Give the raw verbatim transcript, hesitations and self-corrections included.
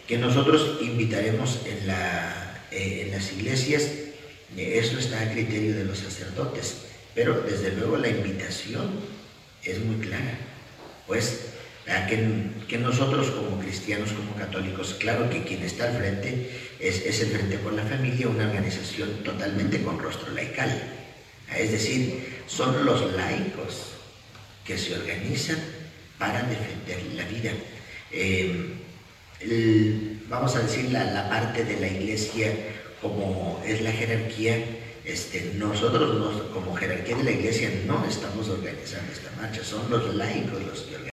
que nosotros invitaremos en, la, eh, en las iglesias, eh, esto está a criterio de los sacerdotes, pero desde luego la invitación es muy clara, pues a que, que nosotros como cristianos, como católicos, claro que quien está al frente es, es el Frente por la Familia, una organización totalmente con rostro laical, es decir, son los laicos que se organizan para defender la vida. Eh, el, vamos a decir la, la parte de la iglesia como es la jerarquía, este, nosotros no, como jerarquía de la iglesia no estamos organizando esta marcha, son los laicos los que organizan.